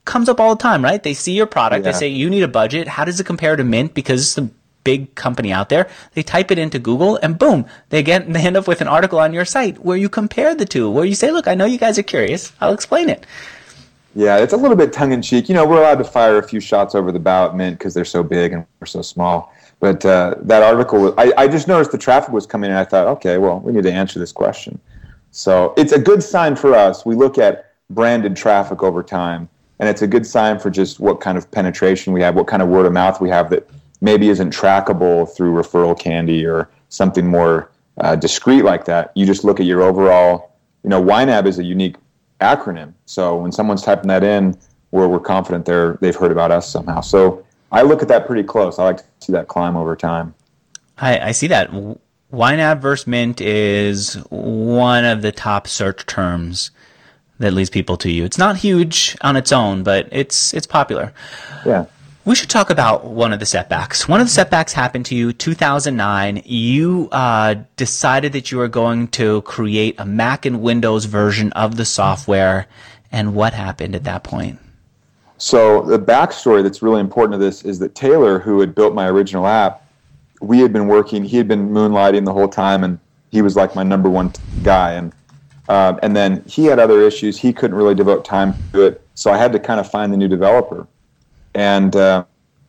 comes up all the time, right? They see your product. Yeah. They say, you need a budget. How does it compare to Mint? Because it's a big company out there. They type it into Google and boom, they get, they end up with an article on your site where you compare the two, where you say, look, I know you guys are curious. I'll explain it. Yeah, it's a little bit tongue-in-cheek. You know, we're allowed to fire a few shots over the bow at Mint because they're so big and we're so small. But uh, that article, I, I just noticed the traffic was coming in, and I thought, okay, well, we need to answer this question. So it's a good sign for us. We look at branded traffic over time, and it's a good sign for just what kind of penetration we have, what kind of word of mouth we have that maybe isn't trackable through referral candy or something more uh, discreet like that. You just look at your overall, you know, Y NAB is a unique acronym. So when someone's typing that in, we're, we're confident they're, they've heard about us somehow. So I look at that pretty close. I like to see that climb over time. I, I see that. Y NAB versus Mint is one of the top search terms that leads people to you. It's not huge on its own, but it's it's popular. Yeah. We should talk about one of the setbacks. One of the setbacks happened to you two thousand nine. You uh, decided that you were going to create a Mac and Windows version of the software. And what happened at that point? So the backstory that's really important to this is that Taylor, who had built my original app, we had been working, he had been moonlighting the whole time, and he was like my number one guy. And uh, and then he had other issues. He couldn't really devote time to it. So I had to kind of find the new developer. And uh,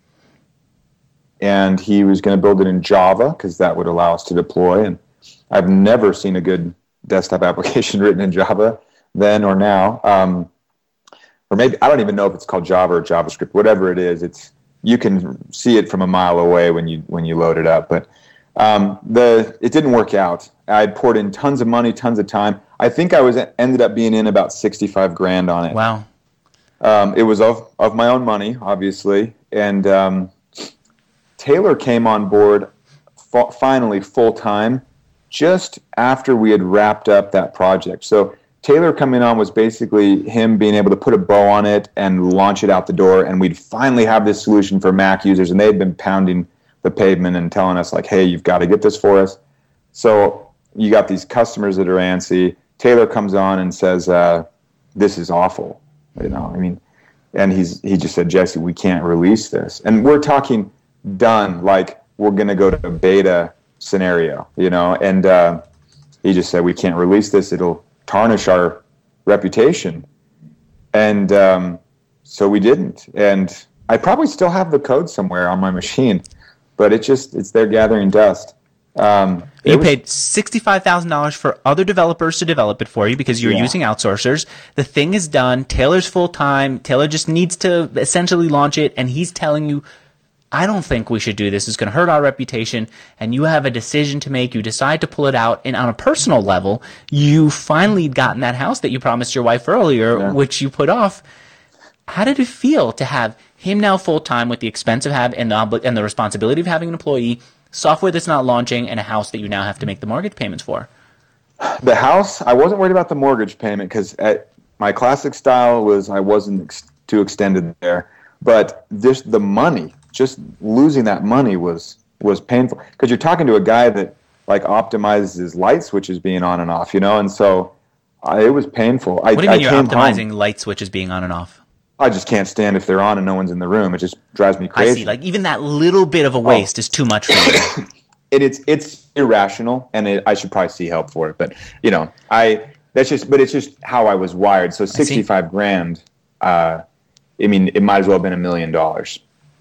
and he was going to build it in Java because that would allow us to deploy. And I've never seen a good desktop application written in Java then or now. Um, or maybe, I don't even know if it's called Java or JavaScript. Whatever it is, it's you can see it from a mile away when you when you load it up. But um, the it didn't work out. I poured in tons of money, tons of time. I think I was ended up being in about sixty-five grand on it. Wow. Um, it was of, of my own money, obviously, and um, Taylor came on board f- finally full-time just after we had wrapped up that project. So Taylor coming on was basically him being able to put a bow on it and launch it out the door, and we'd finally have this solution for Mac users, and they'd been pounding the pavement and telling us, like, hey, you've got to get this for us. So you got these customers that are antsy. Taylor comes on and says, uh, this is awful. You know, I mean, and he's he just said, Jesse, we can't release this. And we're talking done, like we're going to go to a beta scenario, you know, and uh, he just said, we can't release this. It'll tarnish our reputation. And um, so we didn't. And I probably still have the code somewhere on my machine, but it just, it's there gathering dust. Um, you was, paid sixty-five thousand dollars for other developers to develop it for you because you're yeah. using outsourcers. The thing is done. Taylor's full-time. Taylor just needs to essentially launch it, and he's telling you, I don't think we should do this. It's going to hurt our reputation, and you have a decision to make. You decide to pull it out, and on a personal level, you finally gotten that house that you promised your wife earlier, yeah. which you put off. How did it feel to have him now full-time with the expense of having and the, obli- and the responsibility of having an employee, software that's not launching, and a house that you now have to make the mortgage payments for? The house, I wasn't worried about the mortgage payment because my classic style was I wasn't ex- too extended there. But this, the money, just losing that money was was painful because you're talking to a guy that like optimizes his light switches being on and off, you know, and so uh, it was painful. I, what do you mean I you're optimizing home. light switches being on and off? I just can't stand if they're on and no one's in the room. It just drives me crazy. I see. Like even that little bit of a waste oh. is too much for you. it, it's it's irrational, and it, I should probably see help for it. But you know, I that's just. But it's just how I was wired. So sixty-five grand. Uh, I mean, it might as well have been a million dollars.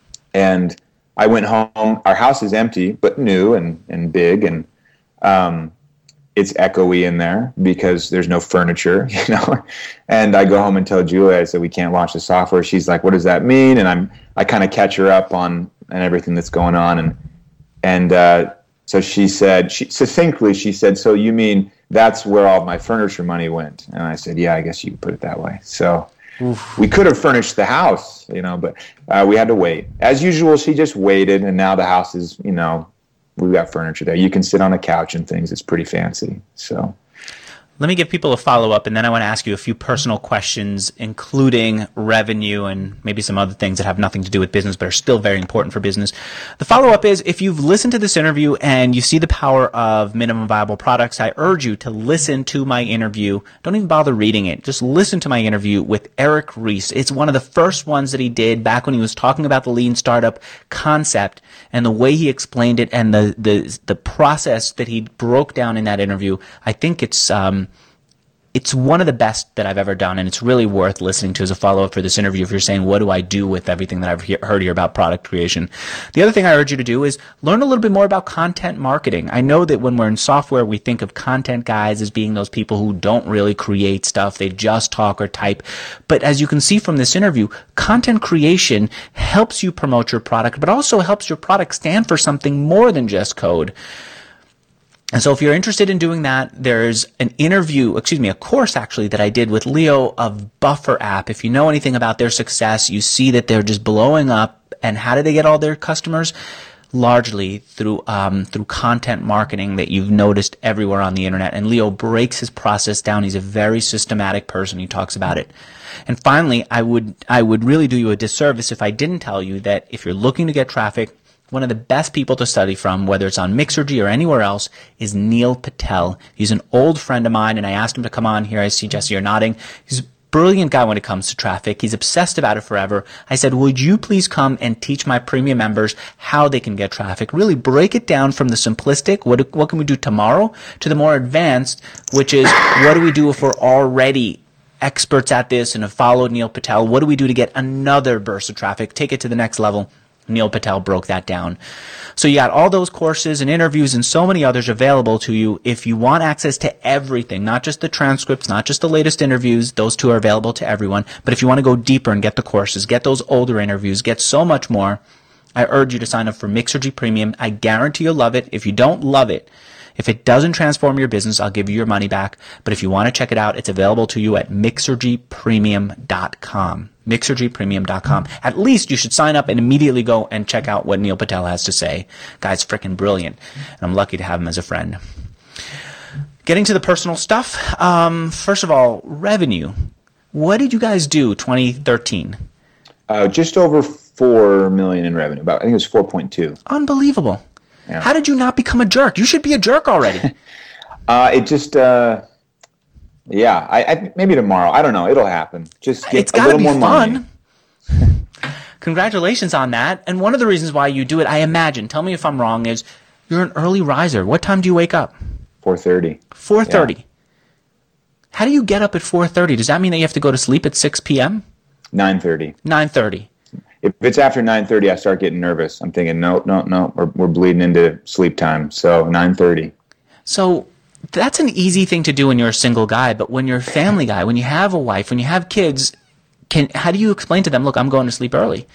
And I went home. Our house is empty, but new and and big, and um, it's echoey in there because there's no furniture, you know. And I go home and tell Julia, I said, we can't launch the software. She's like, what does that mean? And I'm, I kind of catch her up on and everything that's going on. And, and uh, so she said, she, succinctly, she said, so you mean that's where all my furniture money went? And I said, yeah, I guess you could put it that way. So Oof. We could have furnished the house, you know, but uh, we had to wait. As usual, she just waited, and now the house is, you know, we've got furniture there. You can sit on a couch and things. It's pretty fancy. So, Let me give people a follow-up, and then I want to ask you a few personal questions, including revenue and maybe some other things that have nothing to do with business but are still very important for business. The follow-up is, if you've listened to this interview and you see the power of minimum viable products, I urge you to listen to my interview. Don't even bother reading it. Just listen to my interview with Eric Ries. It's one of the first ones that he did back when he was talking about the lean startup concept and the way he explained it and the the, the process that he broke down in that interview. I think it's... Um, It's one of the best that I've ever done, and it's really worth listening to as a follow-up for this interview if you're saying, what do I do with everything that I've he- heard here about product creation? The other thing I urge you to do is learn a little bit more about content marketing. I know that when we're in software, we think of content guys as being those people who don't really create stuff. They just talk or type. But as you can see from this interview, content creation helps you promote your product, but also helps your product stand for something more than just code. And so if you're interested in doing that, there's an interview, excuse me, a course actually that I did with Leo of Buffer App. If you know anything about their success, you see that they're just blowing up. And how do they get all their customers? Largely through um, through content marketing that you've noticed everywhere on the internet. And Leo breaks his process down. He's a very systematic person. He talks about it. And finally, I would I would really do you a disservice if I didn't tell you that if you're looking to get traffic, one of the best people to study from, whether it's on Mixergy or anywhere else, is Neil Patel. He's an old friend of mine, and I asked him to come on here. I see, Jesse, you're nodding. He's a brilliant guy when it comes to traffic. He's obsessed about it forever. I said, would you please come and teach my premium members how they can get traffic? Really break it down from the simplistic, what, what can we do tomorrow, to the more advanced, which is what do we do if we're already experts at this and have followed Neil Patel? What do we do to get another burst of traffic, take it to the next level? Neil Patel broke that down. So you got all those courses and interviews and so many others available to you. If you want access to everything, not just the transcripts, not just the latest interviews, those two are available to everyone. But if you want to go deeper and get the courses, get those older interviews, get so much more, I urge you to sign up for Mixergy Premium. I guarantee you'll love it. If you don't love it, if it doesn't transform your business, I'll give you your money back. But if you want to check it out, it's available to you at mixergy premium dot com. mixergy premium dot com. At least you should sign up and immediately go and check out what Neil Patel has to say. Guy's freaking brilliant, and I'm lucky to have him as a friend. Getting to the personal stuff, um, first of all, revenue. What did you guys do twenty thirteen? Uh, just over four million in revenue. About I think it was four point two. Unbelievable. Yeah. How did you not become a jerk? You should be a jerk already. uh, it just, uh, yeah, I, I maybe tomorrow. I don't know. It'll happen. Just get it's a gotta little be more fun. money. Congratulations on that. And one of the reasons why you do it, I imagine, tell me if I'm wrong, is you're an early riser. What time do you wake up? four thirty. four thirty. Yeah. How do you get up at four thirty? Does that mean that you have to go to sleep at six p.m.? nine thirty. nine thirty. If it's after nine thirty, I start getting nervous. I'm thinking, no, no, no, we're, we're bleeding into sleep time. So nine thirty. So that's an easy thing to do when you're a single guy, but when you're a family guy, when you have a wife, when you have kids, can how do you explain to them, look, I'm going to sleep early?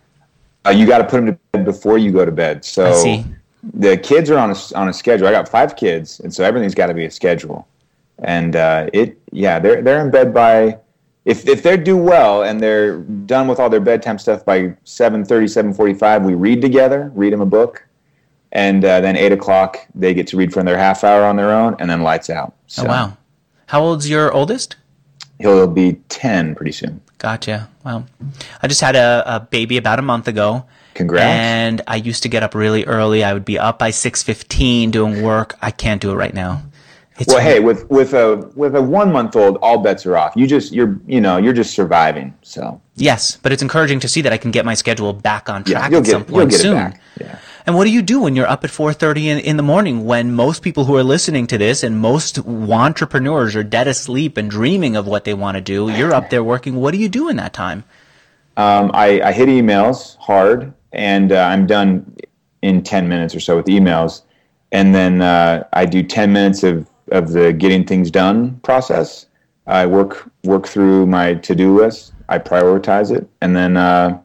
Uh, you got to put them to bed before you go to bed. So I see. The kids are on a, on a schedule. I got five kids, and so everything's got to be a schedule. And uh, it, yeah, they're they're in bed by, if if they do well and they're done with all their bedtime stuff by seven thirty, seven forty-five, we read together, read them a book, and uh, then eight o'clock they get to read for their half hour on their own, and then lights out. So Oh, wow. How old's your oldest? He'll be ten pretty soon. Gotcha. Wow. I just had a, a baby about a month ago. Congrats. And I used to get up really early. I would be up by six fifteen doing work. I can't do it right now. It's Well, hey, with with a with a one month old, all bets are off. You just you're you know you're just surviving. So Yes, but it's encouraging to see that I can get my schedule back on track yeah, you'll at get some you'll point get soon. it back. Yeah. And what do you do when you're up at four thirty in, in the morning when most people who are listening to this and most entrepreneurs are dead asleep and dreaming of what they want to do? You're up there working. What do you do in that time? Um, I, I hit emails hard, and uh, I'm done in ten minutes or so with emails. And then uh, I do ten minutes of, of the getting things done process. I work work through my to-do list. I prioritize it, and then uh,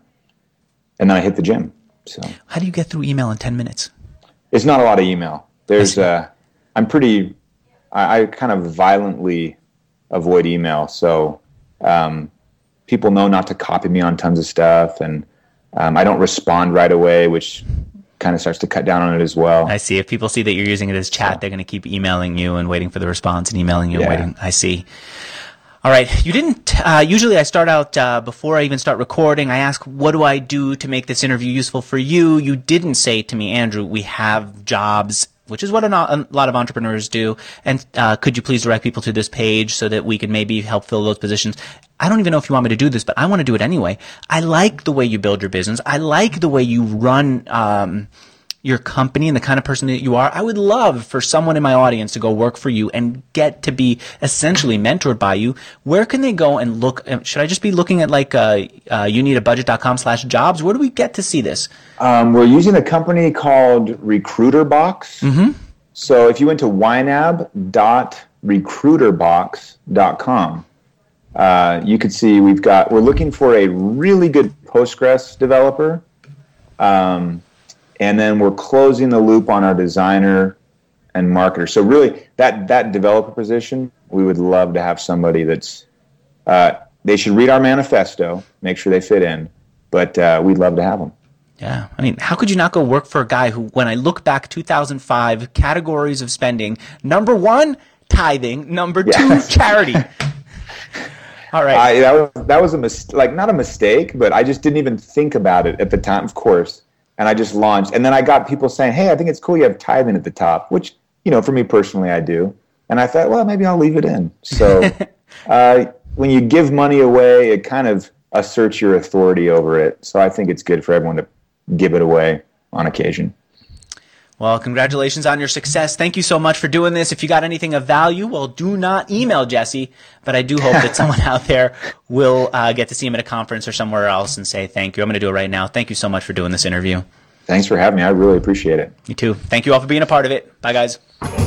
and then I hit the gym. So How do you get through email in ten minutes? it's not a lot of email. There's uh, I'm pretty. I, I kind of violently avoid email, so um, people know not to copy me on tons of stuff, and um, I don't respond right away, which kind of starts to cut down on it as well. I see. If people see that you're using it as chat, so. they're going to keep emailing you and waiting for the response and emailing you yeah. and waiting. I see. All right. You didn't, uh, usually I start out, uh, before I even start recording, I ask, what do I do to make this interview useful for you? You didn't say to me, Andrew, we have jobs, which is what a, a lot of entrepreneurs do. And, uh, could you please direct people to this page so that we can maybe help fill those positions? I don't even know if you want me to do this, but I want to do it anyway. I like the way you build your business. I like the way you run, um, your company and the kind of person that you are. I would love for someone in my audience to go work for you and get to be essentially mentored by you. Where can they go and look? Should I just be looking at like uh, uh, you need a budget dot com slash jobs? Where do we get to see this? Um, we're using a company called Recruiter Box. Mm-hmm. So if you went to y nab dot recruiter box dot com, uh, you could see we've got, we're looking for a really good Postgres developer. Um, And then we're closing the loop on our designer and marketer. So really, that that developer position, we would love to have somebody that's, uh, they should read our manifesto, make sure they fit in, but uh, we'd love to have them. Yeah. I mean, how could you not go work for a guy who, when I look back two thousand five, categories of spending, number one, tithing, number two, yes. charity. All right. I, that was, that was a mis- like not a mistake, but I just didn't even think about it at the time, of course. And I just launched. And then I got people saying, hey, I think it's cool you have tithing at the top, which, you know, for me personally, I do. And I thought, well, maybe I'll leave it in. So uh, when you give money away, it kind of asserts your authority over it. So I think it's good for everyone to give it away on occasion. Well, congratulations on your success. Thank you so much for doing this. If you got anything of value, well, do not email Jesse, but I do hope that someone out there will uh, get to see him at a conference or somewhere else and say thank you. I'm going to do it right now. Thank you so much for doing this interview. Thanks for having me. I really appreciate it. You too. Thank you all for being a part of it. Bye, guys.